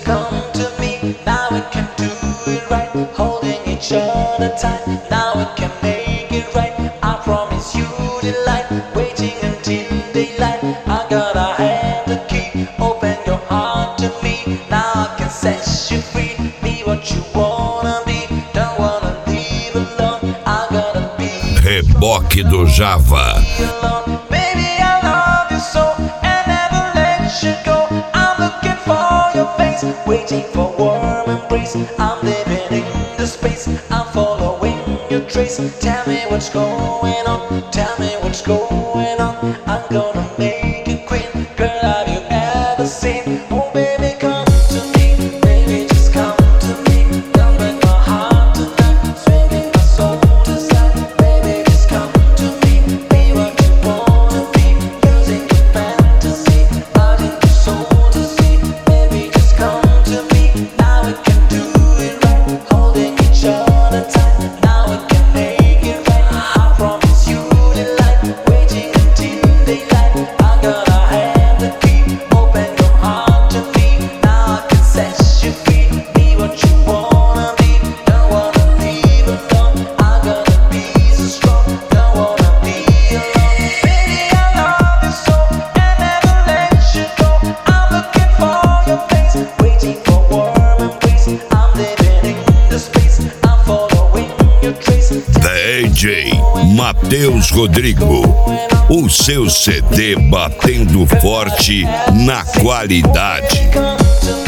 just come to me. Now we can do it right, holding each other tight. Now we can make it right. I promise you delight, waiting until daylight. I got a hand the key, open your heart to me. Now I can set you free. Be what you wanna be, don't wanna leave alone. I gotta be Reboque do Java. alone. Baby, I love you so and never let you go. I'm looking for your face, waiting for warm embrace. I'm living in the space, I'm following your trace. Tell me what's going on, tell me what's going on. I'm gonna make you queen, girl, have you ever seen? Oh baby, come to me, baby, just come to me. Don't break my heart tonight, swinging my soul to side. Baby, just come to me, be what you wanna be, using your fantasy, adding your soul to see. Baby, just come to me, now we can do it right, holding each other tight. Now we can make it right, I promise you delight, waiting until daylight. I got a hand the key, open your heart to me. Now I can set you free, be what you wanna be, don't wanna leave alone. I gotta be so strong, don't wanna be alone. Baby, I love you so and never let you go. I'm looking for your face, waiting for warm embrace. I'm living in the space, I'm following your trace. DJ Matheus Rodrigo. O seu CD batendo forte na qualidade. Come to